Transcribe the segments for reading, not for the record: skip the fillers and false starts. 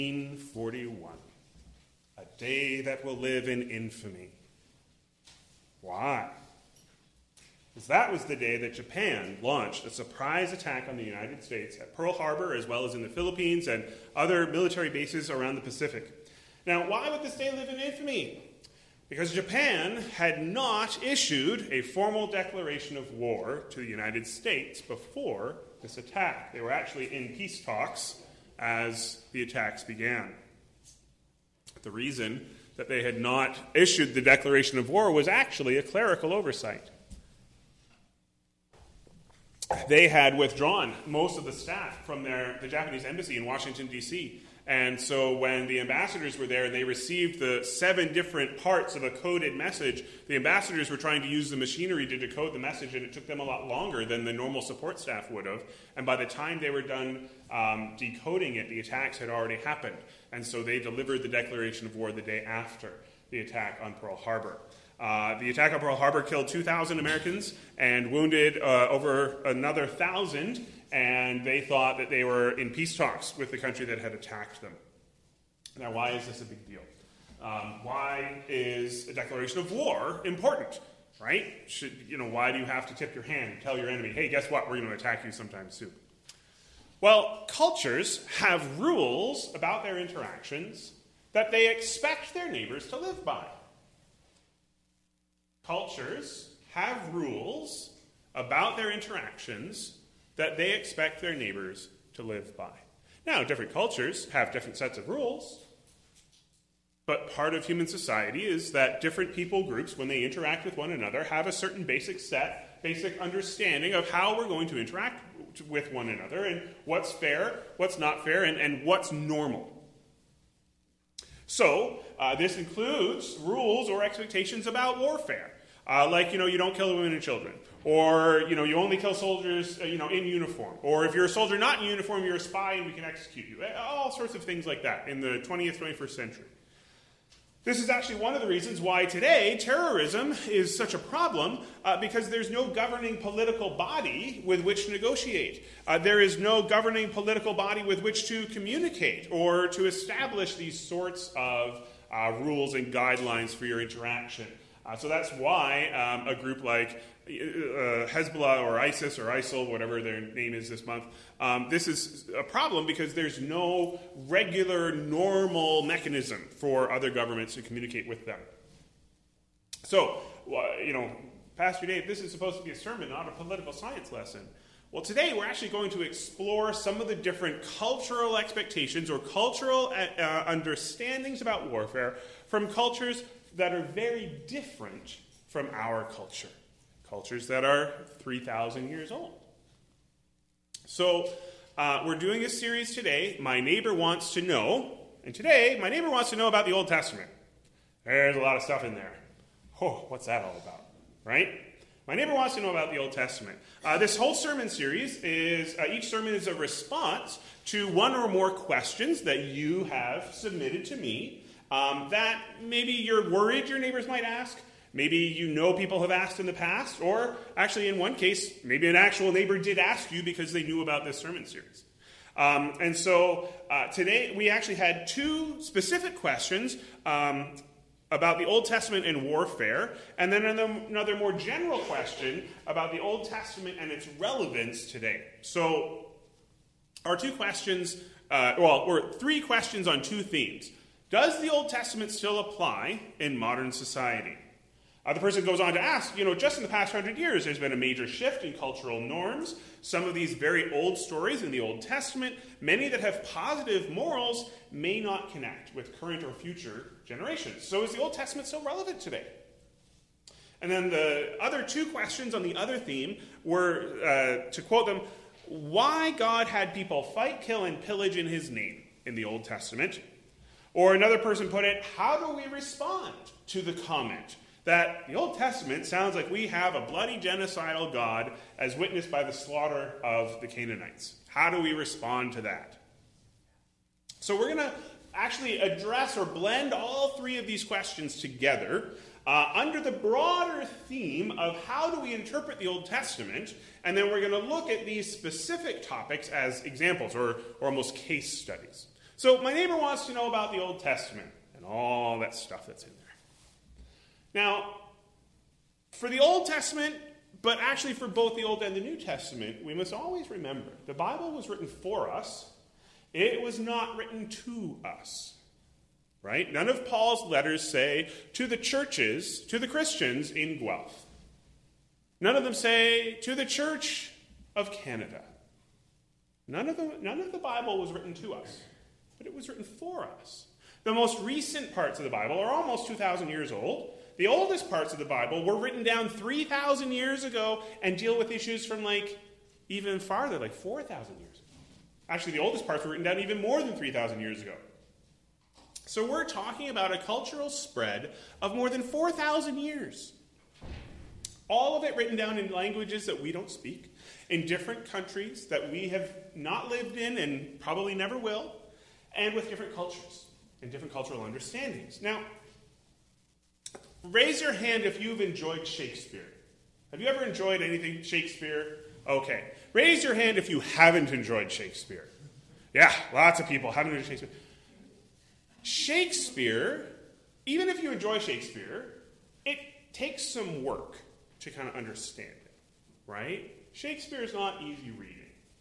1941, a day that will live in infamy. Why? Because that was the day that Japan launched a surprise attack on the United States at Pearl Harbor, as well as in the Philippines and other military bases around the Pacific. Now, why would this day live in infamy? Because Japan had not issued a formal declaration of war to the United States before this attack. They were actually in peace talks as the attacks began. The reason that they had not issued the declaration of war was actually a clerical oversight. They had withdrawn most of the staff from the Japanese embassy in Washington, D.C., and so when the ambassadors were there and they received the 7 different parts of a coded message, the ambassadors were trying to use the machinery to decode the message, and it took them a lot longer than the normal support staff would have. And by the time they were done decoding it, the attacks had already happened. And so they delivered the declaration of war the day after the attack on Pearl Harbor. The attack on Pearl Harbor killed 2,000 Americans and wounded over another 1,000, and they thought that they were in peace talks with the country that had attacked them. Now, why is this a big deal? Why is a declaration of war important, right? Why do you have to tip your hand and tell your enemy, hey, guess what, we're going to attack you sometime soon? Well, cultures have rules about their interactions that they expect their neighbors to live by. Cultures have rules about their interactions that they expect their neighbors to live by. Now, different cultures have different sets of rules, but part of human society is that different people groups, when they interact with one another, have a certain basic understanding of how we're going to interact with one another and what's fair, what's not fair, and what's normal. So, this includes rules or expectations about warfare. You don't kill women and children. Or, you only kill soldiers, in uniform. Or if you're a soldier not in uniform, you're a spy and we can execute you. All sorts of things like that in the 20th, 21st century. This is actually one of the reasons why today terrorism is such a problem, because there's no governing political body with which to negotiate. There is no governing political body with which to communicate or to establish these sorts of rules and guidelines for your interaction. So that's why a group like Hezbollah or ISIS or ISIL, whatever their name is this month, this is a problem because there's no regular, normal mechanism for other governments to communicate with them. So, Pastor Dave, this is supposed to be a sermon, not a political science lesson. Well, today we're actually going to explore some of the different cultural expectations or cultural understandings about warfare from cultures that are very different from our culture. Cultures that are 3,000 years old. So, we're doing a series today, My Neighbor Wants to Know. And today, my neighbor wants to know about the Old Testament. There's a lot of stuff in there. Oh, what's that all about? Right? My neighbor wants to know about the Old Testament. This whole sermon series is, each sermon is a response to one or more questions that you have submitted to me that maybe you're worried your neighbors might ask. Maybe people have asked in the past, or actually in one case, maybe an actual neighbor did ask you because they knew about this sermon series. And so today we actually had 2 specific questions about the Old Testament and warfare, and then another more general question about the Old Testament and its relevance today. So our 2 questions, or 3 questions on 2 themes. Does the Old Testament still apply in modern society? The person goes on to ask, just in the past 100 years, there's been a major shift in cultural norms. Some of these very old stories in the Old Testament, many that have positive morals, may not connect with current or future generations. So is the Old Testament still relevant today? And then the other 2 questions on the other theme were, to quote them, why God had people fight, kill, and pillage in his name in the Old Testament. Or another person put it, how do we respond to the comment that the Old Testament sounds like we have a bloody genocidal God as witnessed by the slaughter of the Canaanites? How do we respond to that? So we're going to actually address or blend all 3 of these questions together under the broader theme of how do we interpret the Old Testament, and then we're going to look at these specific topics as examples or almost case studies. So my neighbor wants to know about the Old Testament and all that stuff that's in there. Now, for the Old Testament, but actually for both the Old and the New Testament, we must always remember the Bible was written for us. It was not written to us. Right? None of Paul's letters say to the churches, to the Christians in Guelph. None of them say to the Church of Canada. None of the Bible was written to us, but it was written for us. The most recent parts of the Bible are almost 2,000 years old. The oldest parts of the Bible were written down 3,000 years ago and deal with issues from even farther, 4,000 years ago. Actually, the oldest parts were written down even more than 3,000 years ago. So we're talking about a cultural spread of more than 4,000 years. All of it written down in languages that we don't speak, in different countries that we have not lived in and probably never will, and with different cultures and different cultural understandings. Now, raise your hand if you've enjoyed Shakespeare. Have you ever enjoyed anything Shakespeare? Okay. Raise your hand if you haven't enjoyed Shakespeare. Yeah, lots of people haven't enjoyed Shakespeare. Shakespeare, even if you enjoy Shakespeare, it takes some work to kind of understand it, right? Shakespeare is not easy reading.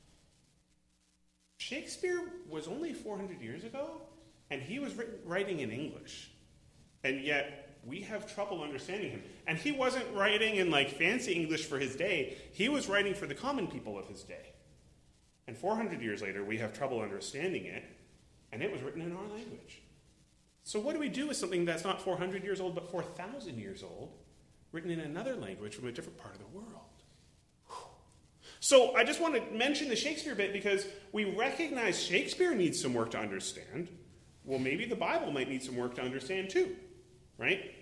Shakespeare was only 400 years ago, and he was writing in English. And yet, we have trouble understanding him. And he wasn't writing in fancy English for his day. He was writing for the common people of his day. And 400 years later, we have trouble understanding it, and it was written in our language. So what do we do with something that's not 400 years old, but 4,000 years old, written in another language from a different part of the world? So I just want to mention the Shakespeare bit because we recognize Shakespeare needs some work to understand. Well, maybe the Bible might need some work to understand too, right?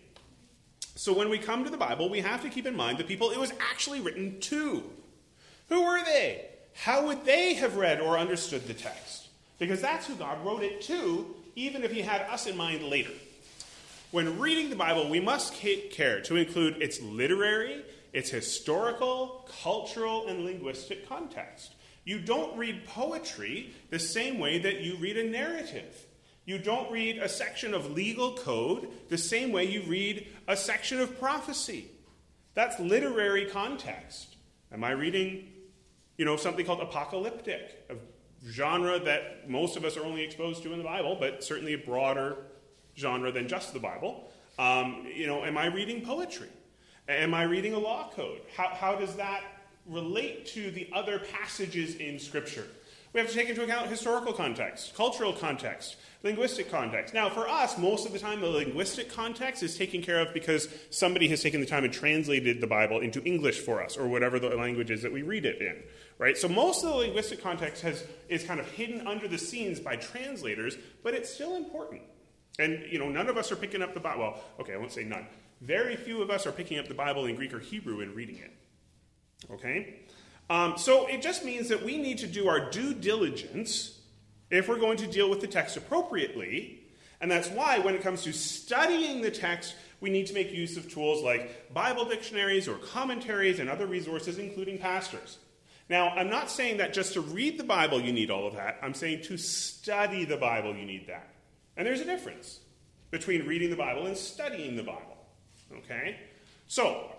So when we come to the Bible, we have to keep in mind the people it was actually written to. Who were they? How would they have read or understood the text? Because that's who God wrote it to, even if he had us in mind later. When reading the Bible, we must take care to include its literary, its historical, cultural, and linguistic context. You don't read poetry the same way that you read a narrative. You don't read a section of legal code the same way you read a section of prophecy. That's literary context. Am I reading, something called apocalyptic, a genre that most of us are only exposed to in the Bible, but certainly a broader genre than just the Bible? Am I reading poetry? Am I reading a law code? How does that relate to the other passages in Scripture? We have to take into account historical context, cultural context, linguistic context. Now, for us, most of the time, the linguistic context is taken care of because somebody has taken the time and translated the Bible into English for us, or whatever the language is that we read it in, right? So most of the linguistic context is kind of hidden under the scenes by translators, but it's still important. And, none of us are picking up the Bible. Well, okay, I won't say none. Very few of us are picking up the Bible in Greek or Hebrew and reading it, okay? So it just means that we need to do our due diligence if we're going to deal with the text appropriately. And that's why when it comes to studying the text, we need to make use of tools like Bible dictionaries or commentaries and other resources, including pastors. Now, I'm not saying that just to read the Bible you need all of that. I'm saying to study the Bible you need that. And there's a difference between reading the Bible and studying the Bible. Okay? So,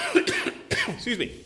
excuse me.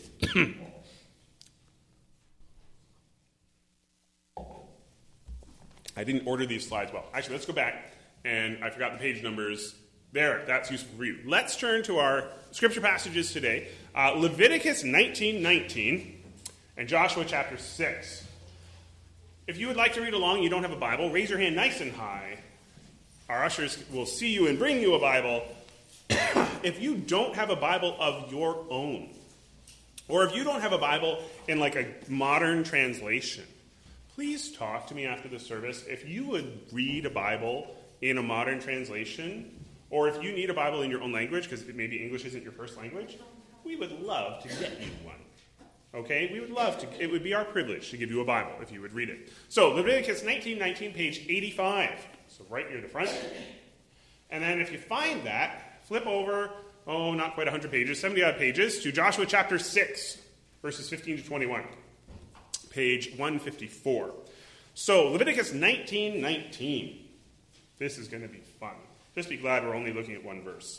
I didn't order these slides well. Actually, let's go back. And I forgot the page numbers. There, that's useful for you. Let's turn to our scripture passages today. Leviticus 19:19 and Joshua chapter 6. If you would like to read along, you don't have a Bible, raise your hand nice and high. Our ushers will see you and bring you a Bible. If you don't have a Bible of your own, or if you don't have a Bible in a modern translation, please talk to me after the service. If you would read a Bible in a modern translation, or if you need a Bible in your own language, because maybe English isn't your first language, we would love to get you one. Okay? We would love to. It would be our privilege to give you a Bible if you would read it. So, Leviticus 19:19, page 85. So right near the front. And then if you find that, flip over, not quite 100 pages, 70-odd pages, to Joshua chapter 6, verses 15 to 21. Page 154. So, Leviticus 19:19. This is going to be fun. Just be glad we're only looking at one verse.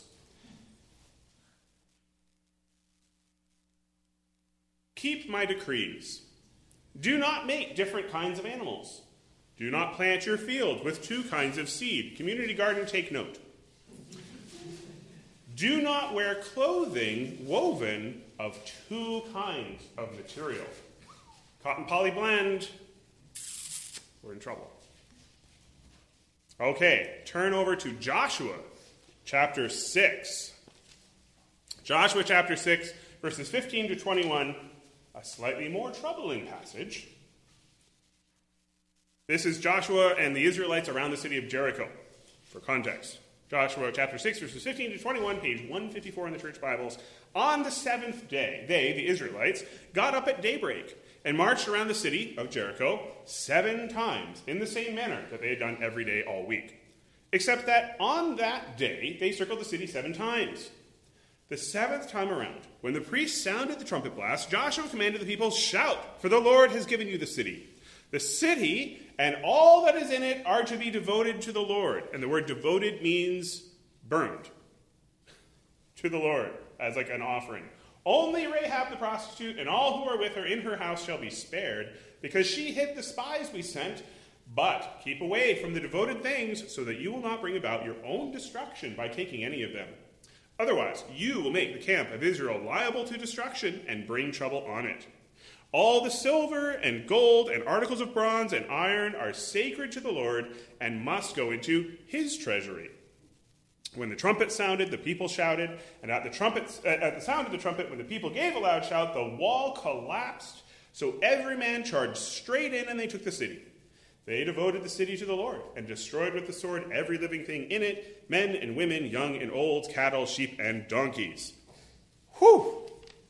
Keep my decrees. Do not make different kinds of animals. Do not plant your field with two kinds of seed. Community garden, take note. Do not wear clothing woven of two kinds of material. Cotton poly blend. We're in trouble. Okay, turn over to Joshua chapter 6. Joshua chapter 6, verses 15 to 21, a slightly more troubling passage. This is Joshua and the Israelites around the city of Jericho, for context. Joshua chapter 6, verses 15 to 21, page 154 in the church Bibles. On the seventh day, they, the Israelites, got up at daybreak and marched around the city of Jericho 7 times in the same manner that they had done every day all week. Except that on that day, they circled the city 7 times. The 7th time around, when the priest sounded the trumpet blast, Joshua commanded the people, "Shout, for the Lord has given you the city. The city and all that is in it are to be devoted to the Lord." And the word devoted means burned to the Lord as like an offering. "Only Rahab the prostitute and all who are with her in her house shall be spared, because she hid the spies we sent. But keep away from the devoted things, so that you will not bring about your own destruction by taking any of them. Otherwise, you will make the camp of Israel liable to destruction and bring trouble on it. All the silver and gold and articles of bronze and iron are sacred to the Lord and must go into his treasury." When the trumpet sounded, the people shouted, and at the sound of the trumpet, when the people gave a loud shout, the wall collapsed. So every man charged straight in, and they took the city. They devoted the city to the Lord and destroyed with the sword every living thing in it, men and women, young and old, cattle, sheep, and donkeys. Whew!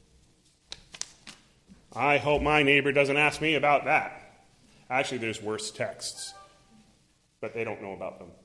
I hope my neighbor doesn't ask me about that. Actually, there's worse texts, but they don't know about them.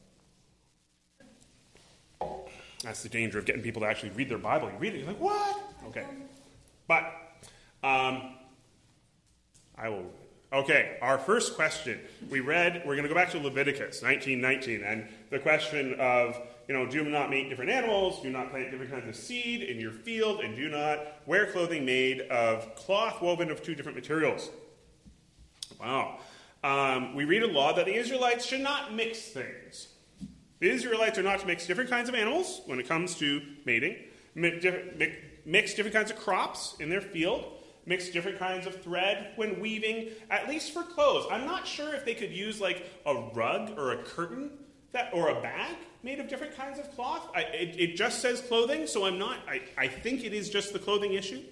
That's the danger of getting people to actually read their Bible. You read it, you're like, what? Okay. But, I will... Okay, our first question. We're going to go back to Leviticus 19:19, and the question of, do not make different animals, do not plant different kinds of seed in your field, and do not wear clothing made of cloth woven of 2 different materials. Wow. We read a law that the Israelites should not mix things. The Israelites are not to mix different kinds of animals when it comes to mating, mix different kinds of crops in their field, mix different kinds of thread when weaving, at least for clothes. I'm not sure if they could use like a rug or a curtain or a bag made of different kinds of cloth. It just says clothing, so I think it is just the clothing issue.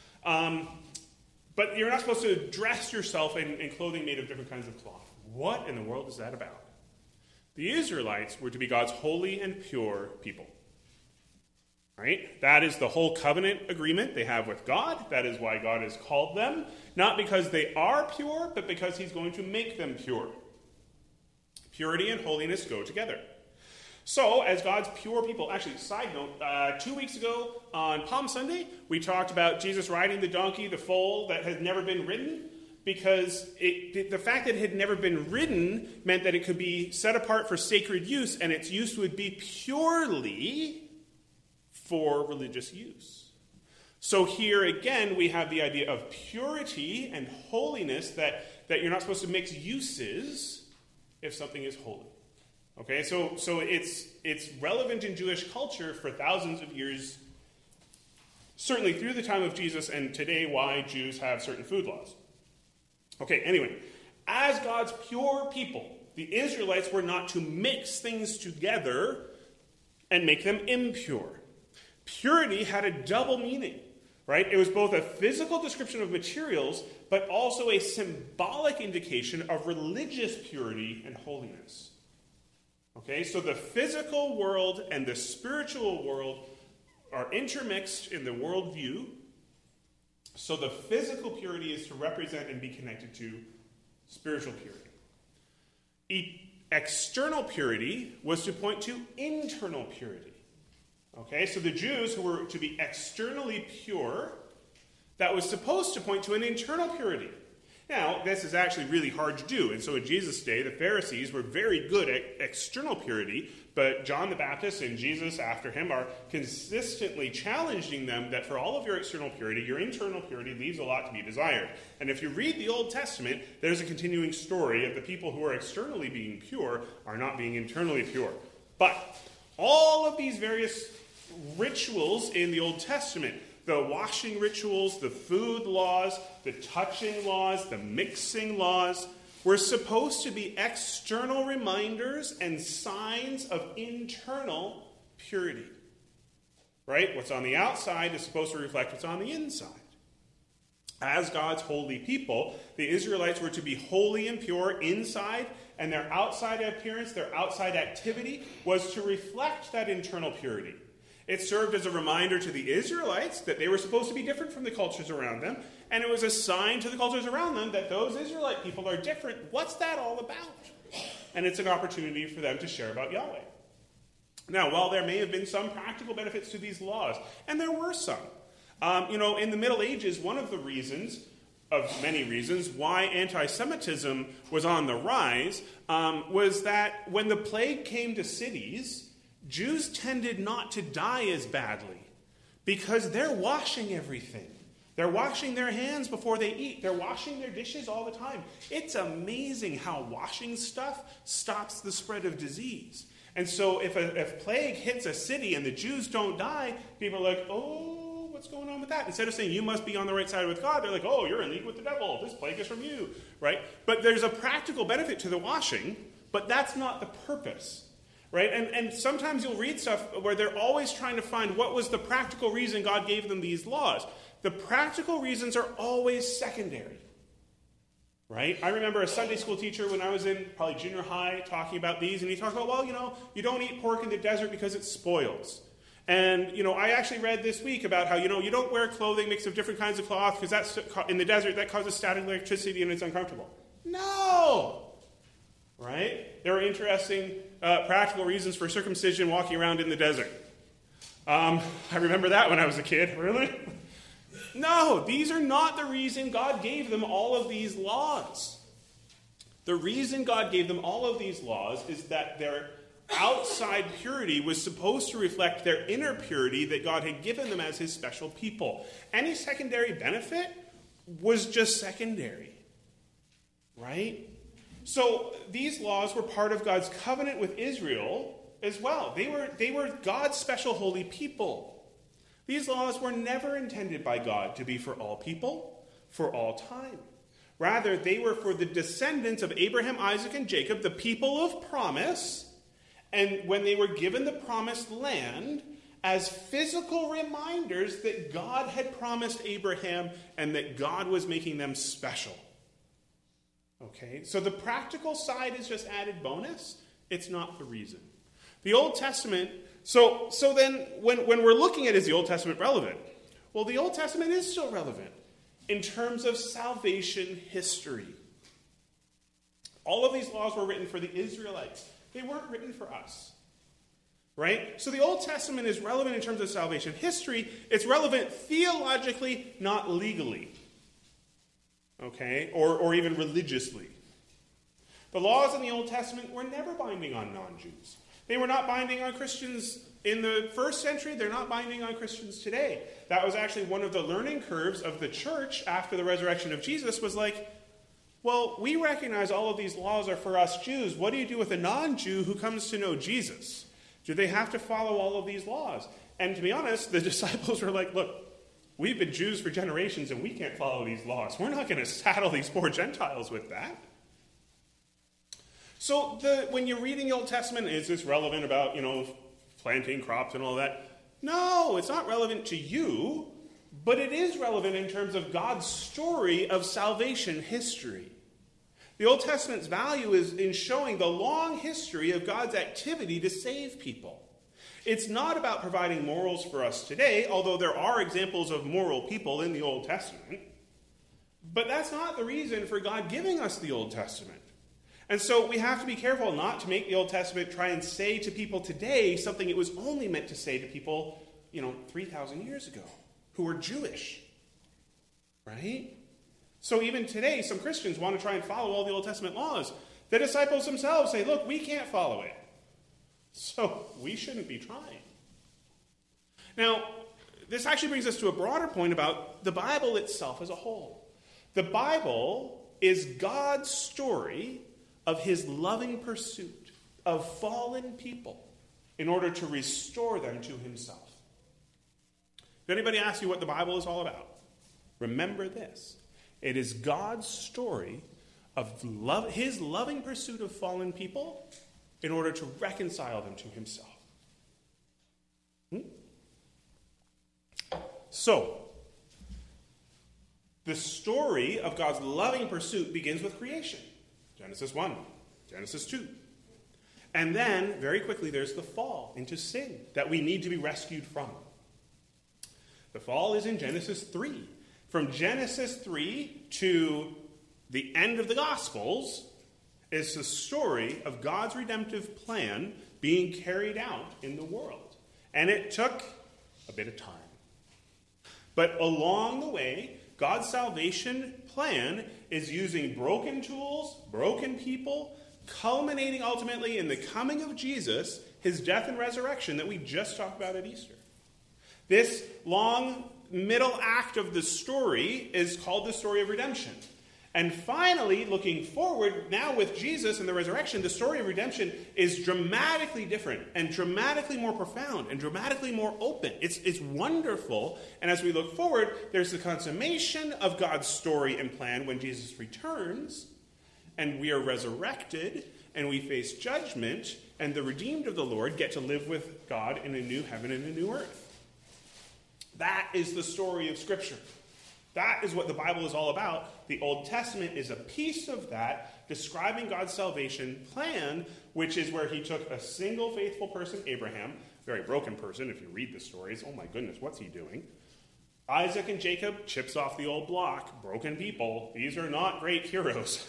But you're not supposed to dress yourself in clothing made of different kinds of cloth. What in the world is that about? The Israelites were to be God's holy and pure people. Right? That is the whole covenant agreement they have with God. That is why God has called them. Not because they are pure, but because he's going to make them pure. Purity and holiness go together. So, as God's pure people, actually, side note, 2 weeks ago on Palm Sunday, we talked about Jesus riding the donkey, the foal that had never been ridden, because the fact that it had never been ridden meant that it could be set apart for sacred use, and its use would be purely for religious use. So here again, we have the idea of purity and holiness, that you're not supposed to mix uses if something is holy. Okay, so it's relevant in Jewish culture for thousands of years, certainly through the time of Jesus, and today why Jews have certain food laws. Okay, anyway, as God's pure people, the Israelites were not to mix things together and make them impure. Purity had a double meaning, right? It was both a physical description of materials, but also a symbolic indication of religious purity and holiness. Okay, so the physical world and the spiritual world are intermixed in the worldview. So the physical purity is to represent and be connected to spiritual purity. External purity was to point to internal purity. Okay, so the Jews who were to be externally pure, that was supposed to point to an internal purity. Now, this is actually really hard to do, and so in Jesus' day, the Pharisees were very good at external purity, but John the Baptist and Jesus after him are consistently challenging them that for all of your external purity, your internal purity leaves a lot to be desired. And if you read the Old Testament, there's a continuing story of the people who are externally being pure are not being internally pure. But all of these various rituals in the Old Testament, the washing rituals, the food laws, the touching laws, the mixing laws, were supposed to be external reminders and signs of internal purity. Right? What's on the outside is supposed to reflect what's on the inside. As God's holy people, the Israelites were to be holy and pure inside, and their outside appearance, their outside activity, was to reflect that internal purity. It served as a reminder to the Israelites that they were supposed to be different from the cultures around them, and it was a sign to the cultures around them that those Israelite people are different. What's that all about? And it's an opportunity for them to share about Yahweh. Now, while there may have been some practical benefits to these laws, and there were some, in the Middle Ages, one of the reasons, of many reasons, why anti-Semitism was on the rise was that when the plague came to cities, Jews tended not to die as badly because they're washing everything. They're washing their hands before they eat. They're washing their dishes all the time. It's amazing how washing stuff stops the spread of disease. And so if plague hits a city and the Jews don't die, people are like, oh, what's going on with that? Instead of saying you must be on the right side with God, they're like, oh, you're in league with the devil. This plague is from you, right? But there's a practical benefit to the washing, but that's not the purpose. Right? And sometimes you'll read stuff where they're always trying to find what was the practical reason God gave them these laws. The practical reasons are always secondary. Right? I remember a Sunday school teacher when I was in probably junior high talking about these, and he talked about, well, you don't eat pork in the desert because it spoils. And, I actually read this week about how, you don't wear clothing mixed of different kinds of cloth because that's in the desert, that causes static electricity and it's uncomfortable. No! Right? There are interesting practical reasons for circumcision walking around in the desert. I remember that when I was a kid. Really? No, these are not the reason God gave them all of these laws. The reason God gave them all of these laws is that their outside purity was supposed to reflect their inner purity that God had given them as his special people. Any secondary benefit was just secondary. Right? So these laws were part of God's covenant with Israel as well. They were God's special holy people. These laws were never intended by God to be for all people, for all time. Rather, they were for the descendants of Abraham, Isaac, and Jacob, the people of promise, and when they were given the promised land, as physical reminders that God had promised Abraham and that God was making them special. Okay, so the practical side is just added bonus. It's not the reason. The Old Testament, so then when we're looking at is the Old Testament relevant? Well, the Old Testament is still relevant in terms of salvation history. All of these laws were written for the Israelites. They weren't written for us. Right? So the Old Testament is relevant in terms of salvation history. It's relevant theologically, not legally. Okay? Or even religiously. The laws in the Old Testament were never binding on non-Jews. They were not binding on Christians in the first century. They're not binding on Christians today. That was actually one of the learning curves of the church after the resurrection of Jesus was like, well, we recognize all of these laws are for us Jews. What do you do with a non-Jew who comes to know Jesus? Do they have to follow all of these laws? And to be honest, the disciples were like, look, we've been Jews for generations and we can't follow these laws. We're not going to saddle these poor Gentiles with that. So when you're reading the Old Testament, is this relevant about, planting crops and all that? No, it's not relevant to you, but it is relevant in terms of God's story of salvation history. The Old Testament's value is in showing the long history of God's activity to save people. It's not about providing morals for us today, although there are examples of moral people in the Old Testament. But that's not the reason for God giving us the Old Testament. And so we have to be careful not to make the Old Testament try and say to people today something it was only meant to say to people, 3,000 years ago, who were Jewish. Right? So even today, some Christians want to try and follow all the Old Testament laws. The disciples themselves say, look, we can't follow it. So we shouldn't be trying. Now, this actually brings us to a broader point about the Bible itself as a whole. The Bible is God's story of his loving pursuit of fallen people in order to restore them to himself. If anybody asks you what the Bible is all about, remember this. It is God's story of his loving pursuit of fallen people in order to reconcile them to himself. So, the story of God's loving pursuit begins with creation. Genesis 1, Genesis 2. And then, very quickly, there's the fall into sin that we need to be rescued from. The fall is in Genesis 3. From Genesis 3 to the end of the Gospels is the story of God's redemptive plan being carried out in the world. And it took a bit of time. But along the way, God's salvation plan is using broken tools, broken people, culminating ultimately in the coming of Jesus, his death and resurrection that we just talked about at Easter. This long middle act of the story is called the story of redemption. And finally, looking forward, now with Jesus and the resurrection, the story of redemption is dramatically different and dramatically more profound and dramatically more open. It's wonderful. And as we look forward, there's the consummation of God's story and plan when Jesus returns, and we are resurrected, and we face judgment, and the redeemed of the Lord get to live with God in a new heaven and a new earth. That is the story of Scripture. That is what the Bible is all about. The Old Testament is a piece of that, describing God's salvation plan, which is where he took a single faithful person, Abraham, very broken person if you read the stories. Oh my goodness, what's he doing? Isaac and Jacob, chips off the old block, broken people. These are not great heroes.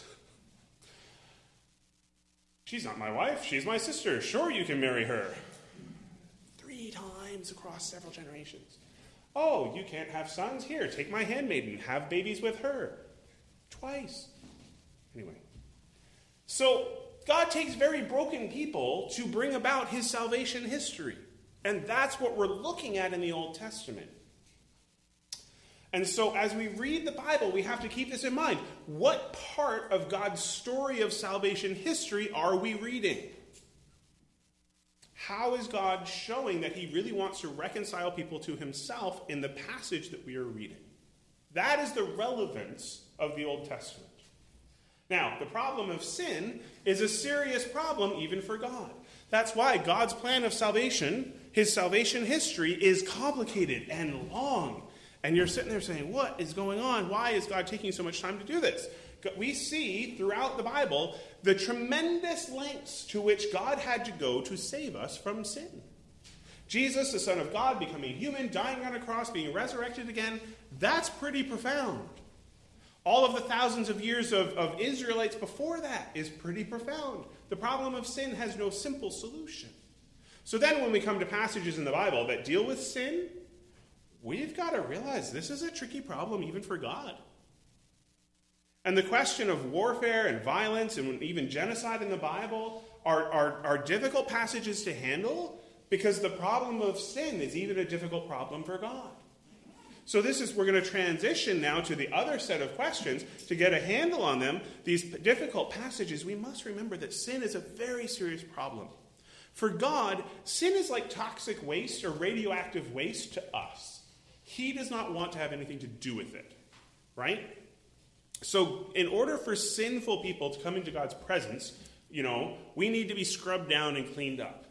She's not my wife, she's my sister. Sure, you can marry her. 3 times across several generations. Oh, you can't have sons? Here, take my handmaiden, have babies with her. Twice. Anyway. So, God takes very broken people to bring about his salvation history. And that's what we're looking at in the Old Testament. And so, as we read the Bible, we have to keep this in mind. What part of God's story of salvation history are we reading? How is God showing that he really wants to reconcile people to himself in the passage that we are reading? That is the relevance of the Old Testament. Now, the problem of sin is a serious problem even for God. That's why God's plan of salvation, his salvation history, is complicated and long. And you're sitting there saying, what is going on? Why is God taking so much time to do this? We see throughout the Bible the tremendous lengths to which God had to go to save us from sin. Jesus, the Son of God, becoming human, dying on a cross, being resurrected again, that's pretty profound. All of the thousands of years of Israelites before that is pretty profound. The problem of sin has no simple solution. So then when we come to passages in the Bible that deal with sin, we've got to realize this is a tricky problem even for God. And the question of warfare and violence and even genocide in the Bible are difficult passages to handle because the problem of sin is even a difficult problem for God. So we're going to transition now to the other set of questions to get a handle on them. These difficult passages, we must remember that sin is a very serious problem. For God, sin is like toxic waste or radioactive waste to us. He does not want to have anything to do with it, right? So in order for sinful people to come into God's presence, we need to be scrubbed down and cleaned up.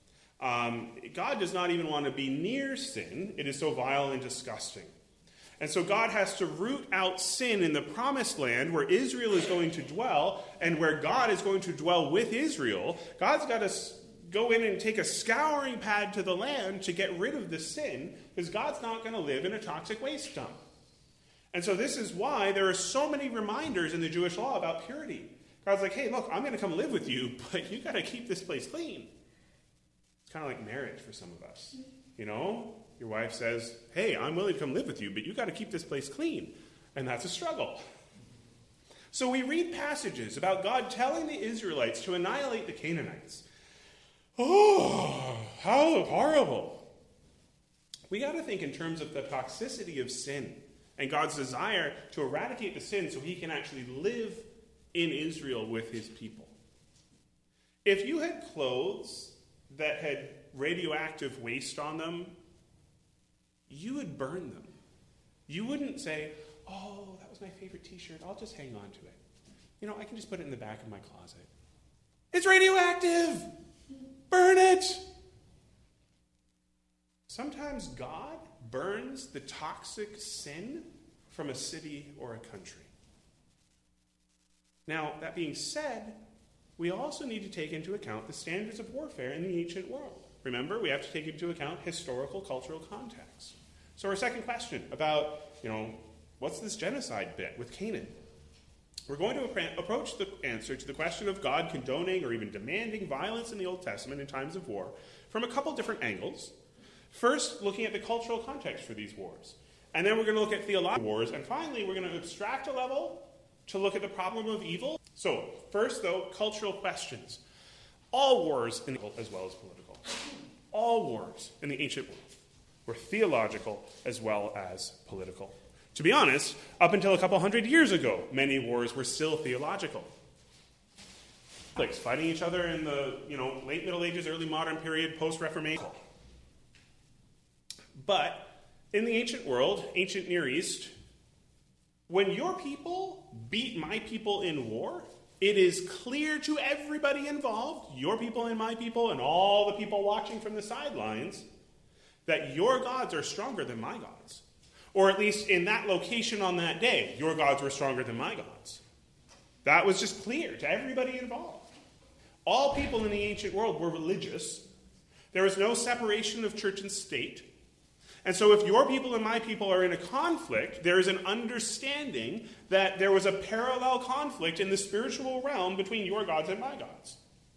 God does not even want to be near sin. It is so vile and disgusting. And so God has to root out sin in the promised land where Israel is going to dwell and where God is going to dwell with Israel. God's got to go in and take a scouring pad to the land to get rid of the sin because God's not going to live in a toxic waste dump. And so this is why there are so many reminders in the Jewish law about purity. God's like, hey, look, I'm going to come live with you, but you got to keep this place clean. It's kind of like marriage for some of us. Your wife says, hey, I'm willing to come live with you, but you got to keep this place clean. And that's a struggle. So we read passages about God telling the Israelites to annihilate the Canaanites. Oh, how horrible. We got to think in terms of the toxicity of sin and God's desire to eradicate the sin so he can actually live in Israel with his people. If you had clothes that had radioactive waste on them, you would burn them. You wouldn't say, oh, that was my favorite t-shirt, I'll just hang on to it. You know, I can just put it in the back of my closet. It's radioactive! Burn it! Sometimes God burns the toxic sin from a city or a country. Now, that being said, we also need to take into account the standards of warfare in the ancient world. Remember, we have to take into account historical, cultural context. So our second question about, what's this genocide bit with Canaan? We're going to approach the answer to the question of God condoning or even demanding violence in the Old Testament in times of war from a couple different angles. First, looking at the cultural context for these wars. And then we're going to look at theological wars. And finally, we're going to abstract a level to look at the problem of evil. So, first, though, cultural questions. All wars, as well as political, all wars in the ancient world were theological as well as political. To be honest, up until a couple hundred years ago, many wars were still theological. Like fighting each other in the late Middle Ages, early modern period, post-Reformation. But in the ancient world, ancient Near East, when your people beat my people in war, it is clear to everybody involved, your people and my people and all the people watching from the sidelines, that your gods are stronger than my gods. Or at least in that location on that day, your gods were stronger than my gods. That was just clear to everybody involved. All people in the ancient world were religious. There was no separation of church and state. And so if your people and my people are in a conflict, there is an understanding that there was a parallel conflict in the spiritual realm between your gods and my gods.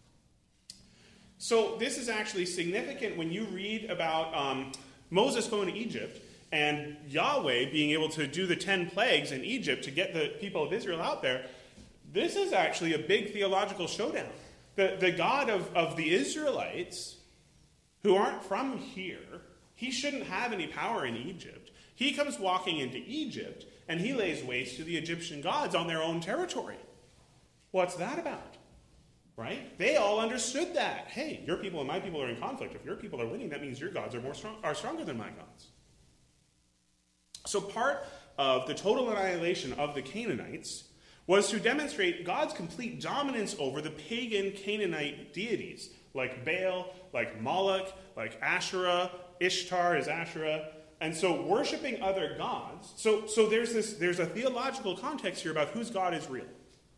So this is actually significant when you read about Moses going to Egypt and Yahweh being able to do the 10 plagues in Egypt to get the people of Israel out there. This is actually a big theological showdown. The God of the Israelites, who aren't from here, he shouldn't have any power in Egypt. He comes walking into Egypt, and he lays waste to the Egyptian gods on their own territory. What's that about? Right? They all understood that. Hey, your people and my people are in conflict. If your people are winning, that means your gods are stronger than my gods. So part of the total annihilation of the Canaanites was to demonstrate God's complete dominance over the pagan Canaanite deities, like Baal, like Moloch, like Asherah. Ishtar is Asherah. And so worshiping other gods. So there's a theological context here about whose God is real.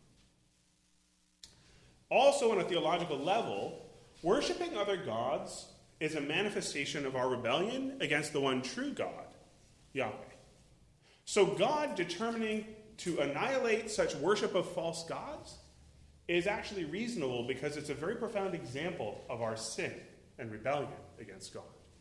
Also on a theological level, worshiping other gods is a manifestation of our rebellion against the one true God, Yahweh. So God determining to annihilate such worship of false gods is actually reasonable because it's a very profound example of our sin and rebellion against God.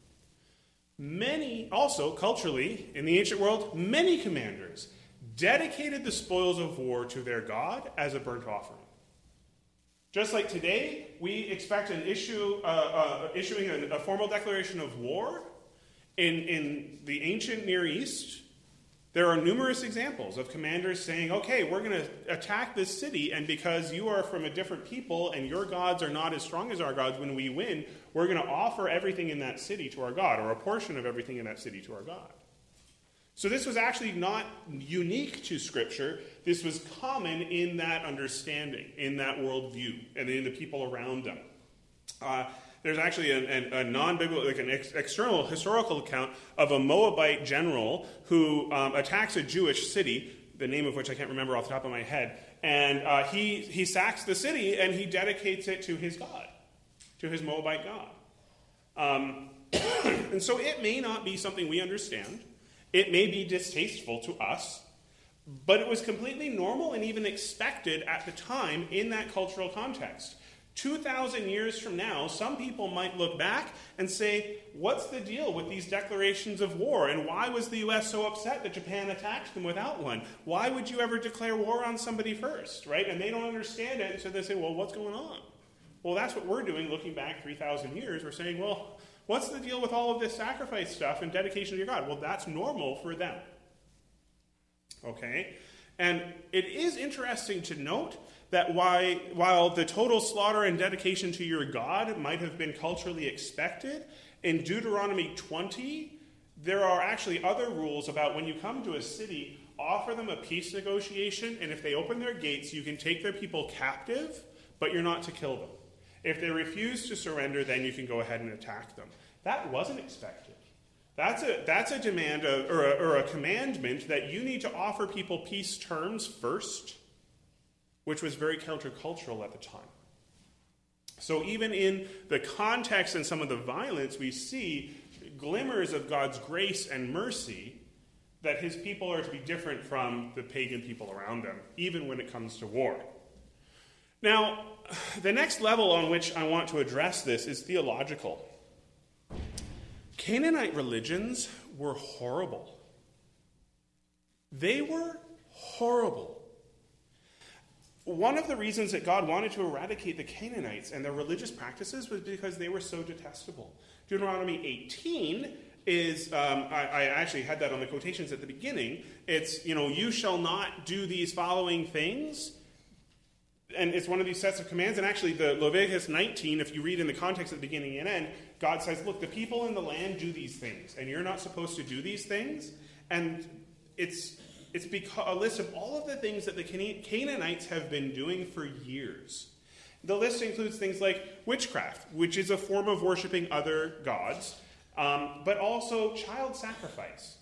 Many, also culturally, in the ancient world, many commanders dedicated the spoils of war to their God as a burnt offering. Just like today, we expect issuing a formal declaration of war. In the ancient Near East, there are numerous examples of commanders saying, okay, we're going to attack this city, and because you are from a different people and your gods are not as strong as our gods, when we win, we're going to offer everything in that city to our God, or a portion of everything in that city to our God. So this was actually not unique to Scripture. This was common in that understanding, in that worldview, and in the people around them. There's actually a non-biblical, like an external historical account of a Moabite general who attacks a Jewish city, the name of which I can't remember off the top of my head, and he sacks the city and he dedicates it to his God, to his Moabite God. And so it may not be something we understand. It may be distasteful to us, but it was completely normal and even expected at the time in that cultural context. 2,000 years from now, some people might look back and say, what's the deal with these declarations of war? And why was the U.S. so upset that Japan attacked them without one? Why would you ever declare war on somebody first, right? And they don't understand it, so they say, well, what's going on? Well, that's what we're doing looking back 3,000 years. We're saying, well, what's the deal with all of this sacrifice stuff and dedication to your God? Well, that's normal for them. Okay? And it is interesting to note that while the total slaughter and dedication to your God might have been culturally expected, in Deuteronomy 20, there are actually other rules about when you come to a city, offer them a peace negotiation, and if they open their gates, you can take their people captive, but you're not to kill them. If they refuse to surrender, then you can go ahead and attack them. That wasn't expected. That's a demand or a commandment that you need to offer people peace terms first, which was very countercultural at the time. So even in the context and some of the violence, we see glimmers of God's grace and mercy that his people are to be different from the pagan people around them, even when it comes to war. Now, the next level on which I want to address this is theological. Canaanite religions were horrible. They were horrible. One of the reasons that God wanted to eradicate the Canaanites and their religious practices was because they were so detestable. Deuteronomy 18 is, I actually had that on the quotations at the beginning. It's, you shall not do these following things. And it's one of these sets of commands. And actually, the Leviticus 19, if you read in the context at the beginning and end, God says, look, the people in the land do these things, and you're not supposed to do these things. And it's because a list of all of the things that the Canaanites have been doing for years. The list includes things like witchcraft, which is a form of worshiping other gods, but also child sacrifice.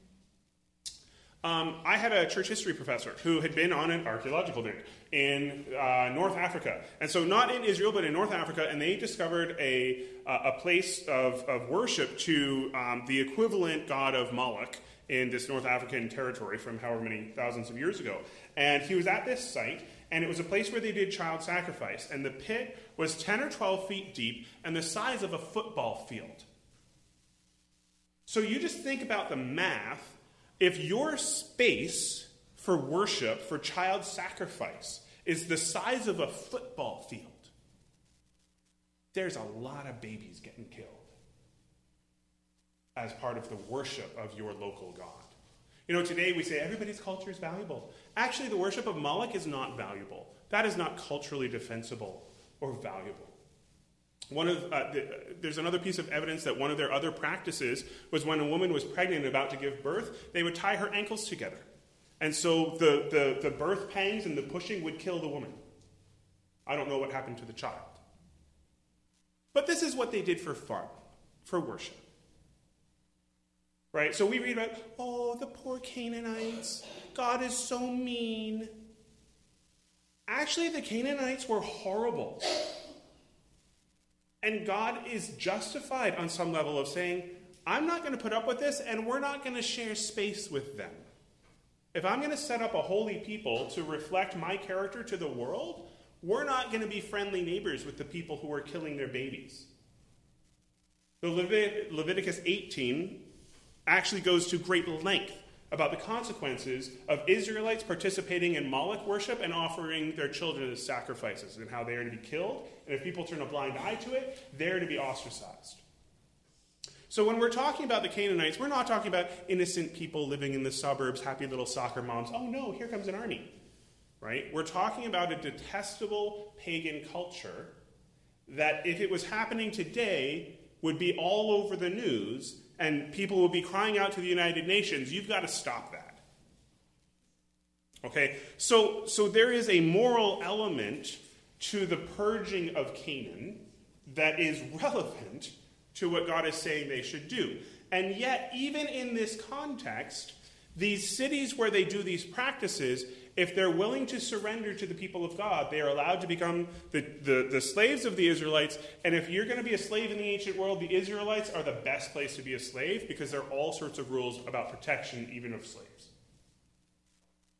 I had a church history professor who had been on an archaeological dig in North Africa. And so not in Israel, but in North Africa, and they discovered a place of worship to the equivalent god of Moloch in this North African territory from however many thousands of years ago. And he was at this site, and it was a place where they did child sacrifice. And the pit was 10 or 12 feet deep and the size of a football field. So you just think about the math. If your space for worship, for child sacrifice, is the size of a football field, there's a lot of babies getting killed as part of the worship of your local god. Today we say everybody's culture is valuable. Actually, the worship of Moloch is not valuable. That is not culturally defensible or valuable. There's another piece of evidence that one of their other practices was when a woman was pregnant and about to give birth, they would tie her ankles together. And so the birth pangs and the pushing would kill the woman. I don't know what happened to the child. But this is what they did for fun, for worship. Right? So we read about, the poor Canaanites. God is so mean. Actually, the Canaanites were horrible. And God is justified on some level of saying, I'm not going to put up with this, and we're not going to share space with them. If I'm going to set up a holy people to reflect my character to the world, we're not going to be friendly neighbors with the people who are killing their babies. The Leviticus 18 actually goes to great length about the consequences of Israelites participating in Moloch worship and offering their children as sacrifices, and how they are to be killed. And if people turn a blind eye to it, they're to be ostracized. So when we're talking about the Canaanites, we're not talking about innocent people living in the suburbs, happy little soccer moms. Oh no, here comes an army. Right? We're talking about a detestable pagan culture that, if it was happening today, would be all over the news, and people would be crying out to the United Nations, you've got to stop that. Okay? So there is a moral element to the purging of Canaan that is relevant to what God is saying they should do. And yet, even in this context, these cities where they do these practices, if they're willing to surrender to the people of God, they are allowed to become the slaves of the Israelites. And if you're going to be a slave in the ancient world, the Israelites are the best place to be a slave, because there are all sorts of rules about protection, even of slaves.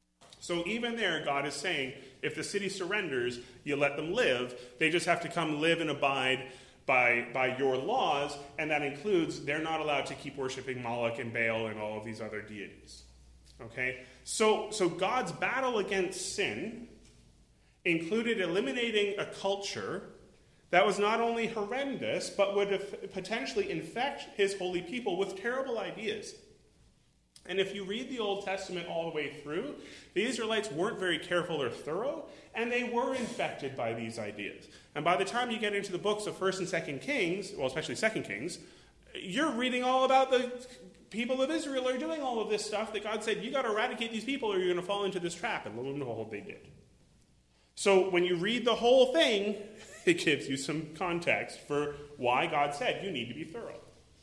So even there, God is saying, if the city surrenders, you let them live. They just have to come live and abide by your laws, and that includes they're not allowed to keep worshiping Moloch and Baal and all of these other deities. Okay? So God's battle against sin included eliminating a culture that was not only horrendous, but would potentially infect his holy people with terrible ideas. And if you read the Old Testament all the way through, the Israelites weren't very careful or thorough, and they were infected by these ideas. And by the time you get into the books of 1st and 2nd Kings, well, especially 2nd Kings, you're reading all about the people of Israel are doing all of this stuff that God said, you got to eradicate these people or you're going to fall into this trap. And lo and behold, they did. So when you read the whole thing, it gives you some context for why God said you need to be thorough.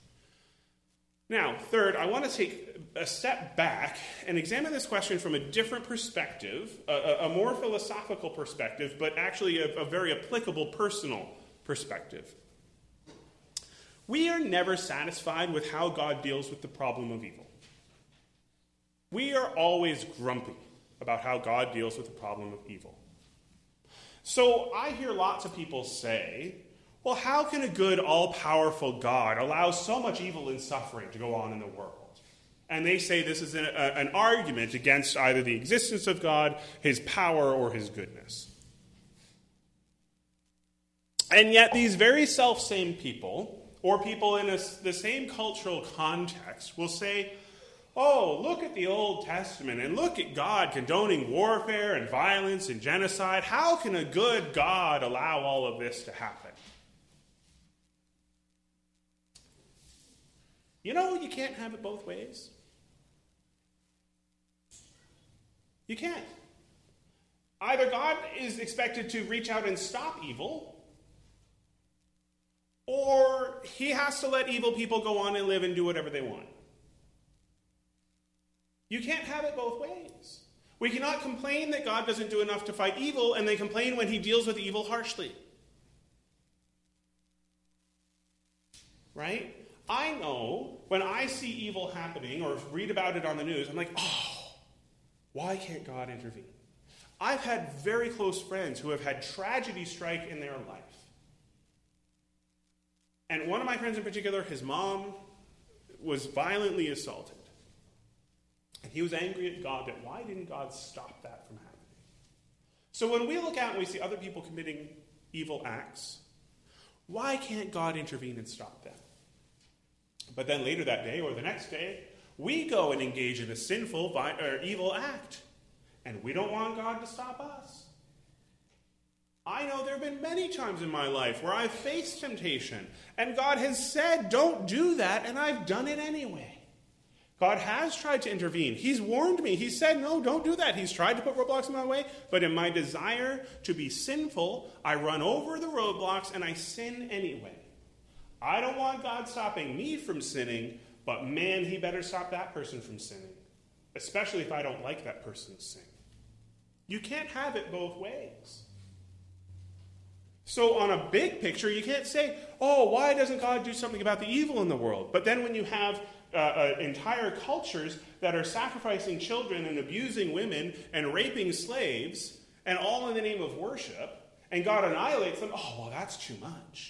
Now, third, I want to take a step back and examine this question from a different perspective, a more philosophical perspective, but actually a very applicable personal perspective. We are never satisfied with how God deals with the problem of evil. We are always grumpy about how God deals with the problem of evil. So I hear lots of people say, well, how can a good, all-powerful God allow so much evil and suffering to go on in the world? And they say this is an argument against either the existence of God, his power, or his goodness. And yet these very self-same people, or people in the same cultural context, will say, oh, look at the Old Testament, and look at God condoning warfare and violence and genocide. How can a good God allow all of this to happen? You know, you can't have it both ways. You can't. Either God is expected to reach out and stop evil, or he has to let evil people go on and live and do whatever they want. You can't have it both ways. We cannot complain that God doesn't do enough to fight evil, and then complain when he deals with evil harshly. Right? I know when I see evil happening or read about it on the news, I'm like, oh, why can't God intervene? I've had very close friends who have had tragedy strike in their life. And one of my friends in particular, his mom was violently assaulted. And he was angry at God that why didn't God stop that from happening? So when we look out and we see other people committing evil acts, why can't God intervene and stop them? But then later that day or the next day, we go and engage in a sinful or evil act. And we don't want God to stop us. I know there have been many times in my life where I've faced temptation. And God has said, don't do that. And I've done it anyway. God has tried to intervene. He's warned me. He said, no, don't do that. He's tried to put roadblocks in my way. But in my desire to be sinful, I run over the roadblocks and I sin anyway. I don't want God stopping me from sinning, but man, he better stop that person from sinning, especially if I don't like that person's sin. You can't have it both ways. So on a big picture, you can't say, oh, why doesn't God do something about the evil in the world? But then when you have entire cultures that are sacrificing children and abusing women and raping slaves, and all in the name of worship, and God annihilates them, oh, well, that's too much.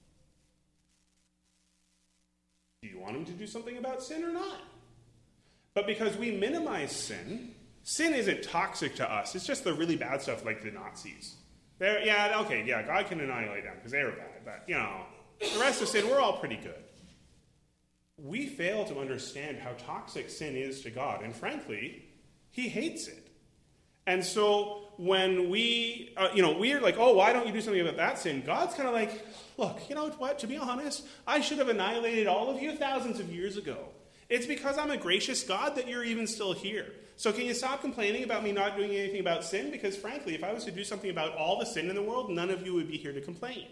Do you want him to do something about sin or not? But because we minimize sin, sin isn't toxic to us. It's just the really bad stuff like the Nazis. God can annihilate them because they were bad. But, the rest of sin, we're all pretty good. We fail to understand how toxic sin is to God. And frankly, he hates it. And so when we're like, oh, why don't you do something about that sin? God's kind of like, look, you know what? To be honest, I should have annihilated all of you thousands of years ago. It's because I'm a gracious God that you're even still here. So can you stop complaining about me not doing anything about sin? Because frankly, if I was to do something about all the sin in the world, none of you would be here to complain.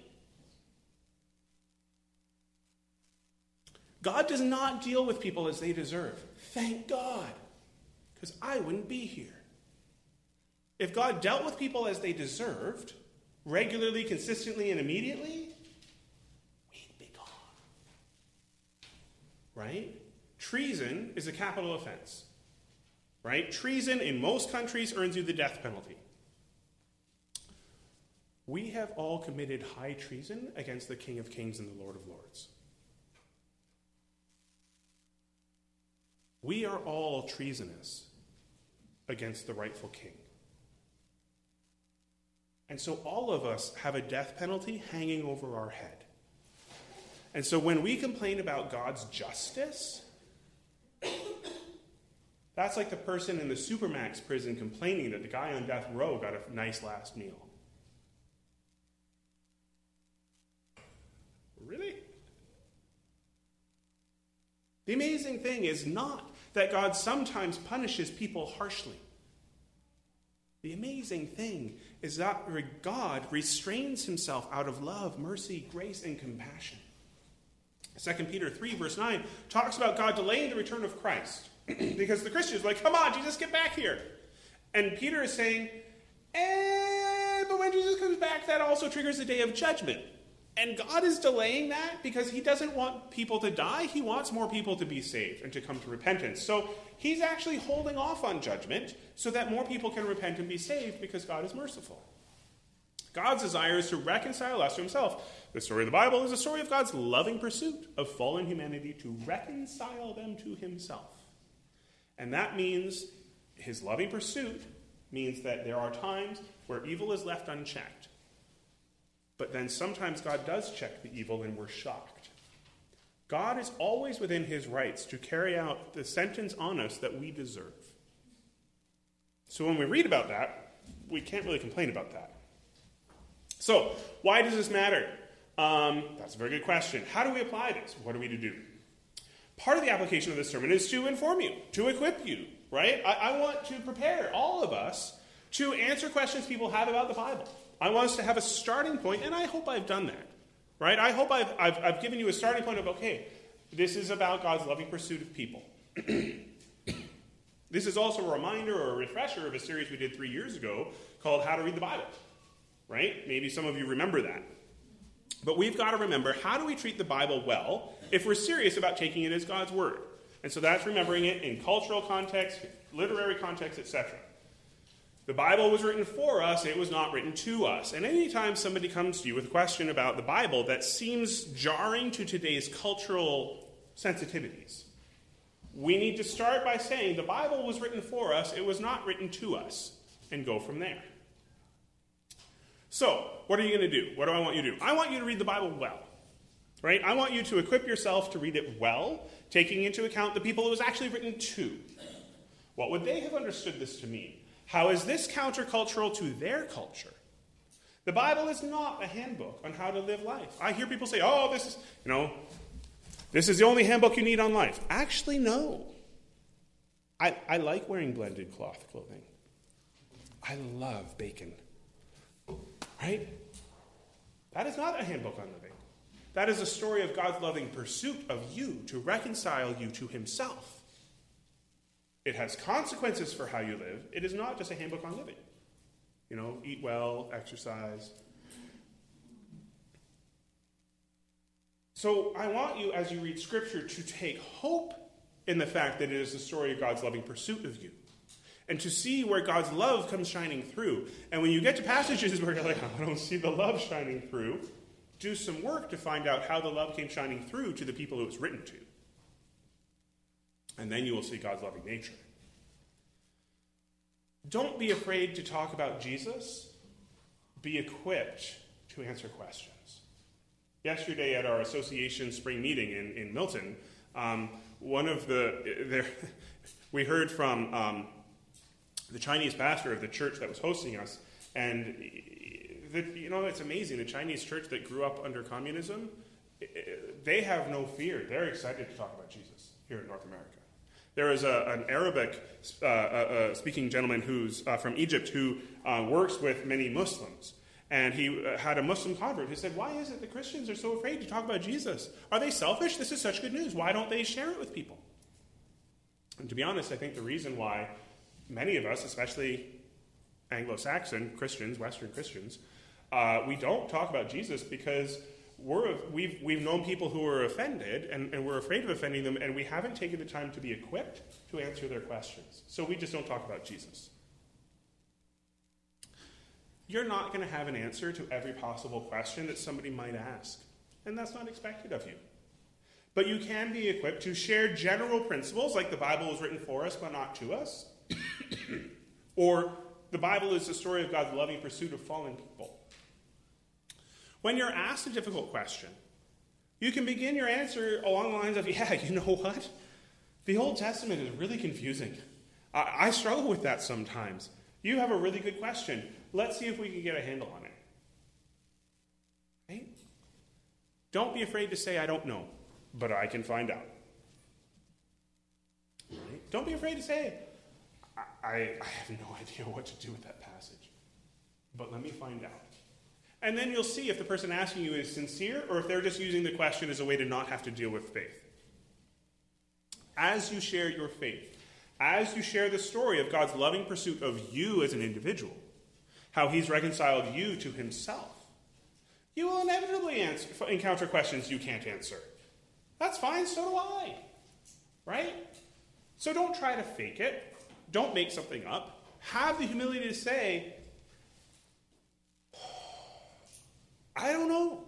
God does not deal with people as they deserve. Thank God. Because I wouldn't be here. If God dealt with people as they deserved, regularly, consistently, and immediately, we'd be gone. Right? Treason is a capital offense. right? Treason in most countries earns you the death penalty. We have all committed high treason against the King of Kings and the Lord of Lords. We are all treasonous against the rightful king. And so all of us have a death penalty hanging over our head. And so when we complain about God's justice, that's like the person in the Supermax prison complaining that the guy on death row got a nice last meal. Really? The amazing thing is not that God sometimes punishes people harshly. The amazing thing is that God restrains himself out of love, mercy, grace, and compassion. 2 Peter 3, verse 9, talks about God delaying the return of Christ. Because the Christians are like, come on, Jesus, get back here. And Peter is saying, but when Jesus comes back, that also triggers the day of judgment. And God is delaying that because he doesn't want people to die. He wants more people to be saved and to come to repentance. So he's actually holding off on judgment so that more people can repent and be saved because God is merciful. God's desire is to reconcile us to himself. The story of the Bible is a story of God's loving pursuit of fallen humanity to reconcile them to himself. And that means his loving pursuit means that there are times where evil is left unchecked. But then sometimes God does check the evil and we're shocked. God is always within his rights to carry out the sentence on us that we deserve. So when we read about that, we can't really complain about that. So, why does this matter? That's a very good question. How do we apply this? What are we to do? Part of the application of this sermon is to inform you, to equip you, right? I want to prepare all of us to answer questions people have about the Bible. I want us to have a starting point, and I hope I've done that, right? I hope I've given you a starting point of, okay, this is about God's loving pursuit of people. This is also a reminder or a refresher of a series we did 3 years ago called How to Read the Bible, right? Maybe some of you remember that. But we've got to remember, how do we treat the Bible well if we're serious about taking it as God's word? And so that's remembering it in cultural context, literary context, etc. The Bible was written for us, it was not written to us. And anytime somebody comes to you with a question about the Bible that seems jarring to today's cultural sensitivities, we need to start by saying the Bible was written for us, it was not written to us, and go from there. So, what are you going to do? What do I want you to do? I want you to read the Bible well, right? I want you to equip yourself to read it well, taking into account the people it was actually written to. What would they have understood this to mean? How is this countercultural to their culture? The Bible is not a handbook on how to live life. I hear people say, oh, this is the only handbook you need on life. Actually, no. I like wearing blended cloth clothing. I love bacon. Right? That is not a handbook on living. That is a story of God's loving pursuit of you to reconcile you to himself. It has consequences for how you live. It is not just a handbook on living. Eat well, exercise. So I want you, as you read Scripture, to take hope in the fact that it is the story of God's loving pursuit of you. And to see where God's love comes shining through. And when you get to passages where you're like, I don't see the love shining through, do some work to find out how the love came shining through to the people it was written to. And then you will see God's loving nature. Don't be afraid to talk about Jesus. Be equipped to answer questions. Yesterday at our association spring meeting in Milton, we heard from the Chinese pastor of the church that was hosting us, and it's amazing. The Chinese church that grew up under communism, they have no fear. They're excited to talk about Jesus here in North America. There is an Arabic speaking gentleman who's from Egypt who works with many Muslims, and he had a Muslim convert who said, why is it that Christians are so afraid to talk about Jesus? Are they selfish? This is such good news. Why don't they share it with people? And to be honest, I think the reason why many of us, especially Anglo-Saxon Christians, Western Christians, we don't talk about Jesus because we've known people who are offended, and we're afraid of offending them, and we haven't taken the time to be equipped to answer their questions. So we just don't talk about Jesus. You're not going to have an answer to every possible question that somebody might ask, and that's not expected of you. But you can be equipped to share general principles, like the Bible was written for us but not to us, or the Bible is the story of God's loving pursuit of fallen people. When you're asked a difficult question, you can begin your answer along the lines of, yeah, you know what? The Old Testament is really confusing. I struggle with that sometimes. You have a really good question. Let's see if we can get a handle on it. Right? Don't be afraid to say, I don't know, but I can find out. Right? Don't be afraid to say, I have no idea what to do with that passage, but let me find out. And then you'll see if the person asking you is sincere or if they're just using the question as a way to not have to deal with faith. As you share your faith, as you share the story of God's loving pursuit of you as an individual, how he's reconciled you to himself, you will inevitably encounter questions you can't answer. That's fine, so do I. Right? So don't try to fake it. Don't make something up. Have the humility to say, I don't know.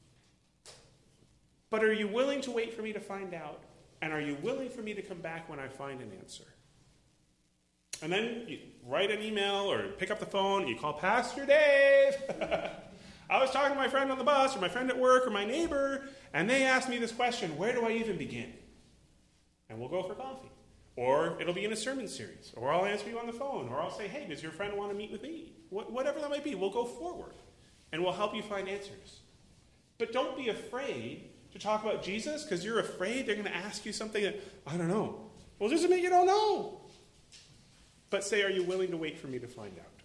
But are you willing to wait for me to find out? And are you willing for me to come back when I find an answer? And then you write an email or pick up the phone and you call Pastor Dave. I was talking to my friend on the bus or my friend at work or my neighbor, and they asked me this question, where do I even begin? And we'll go for coffee. Or it'll be in a sermon series. Or I'll answer you on the phone. Or I'll say, hey, does your friend want to meet with me? Whatever that might be, we'll go forward. And we'll help you find answers. But don't be afraid to talk about Jesus because you're afraid they're going to ask you something that, I don't know. Well, does it mean you don't know? But say, are you willing to wait for me to find out?